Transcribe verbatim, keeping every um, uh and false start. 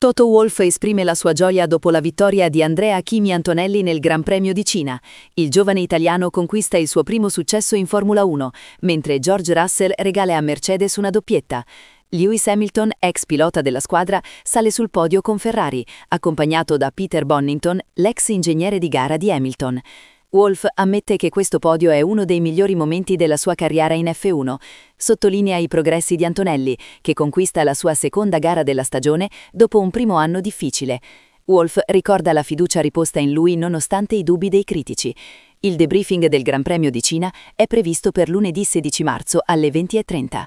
Toto Wolff esprime la sua gioia dopo la vittoria di Andrea Kimi Antonelli nel Gran Premio di Cina. Il giovane italiano conquista il suo primo successo in Formula uno, mentre George Russell regala a Mercedes una doppietta. Lewis Hamilton, ex pilota della squadra, sale sul podio con Ferrari, accompagnato da Peter Bonington, l'ex ingegnere di gara di Hamilton. Wolff ammette che questo podio è uno dei migliori momenti della sua carriera in F uno. Sottolinea i progressi di Antonelli, che conquista la sua seconda gara della stagione dopo un primo anno difficile. Wolff ricorda la fiducia riposta in lui nonostante i dubbi dei critici. Il debriefing del Gran Premio di Cina è previsto per lunedì sedici marzo alle venti e trenta.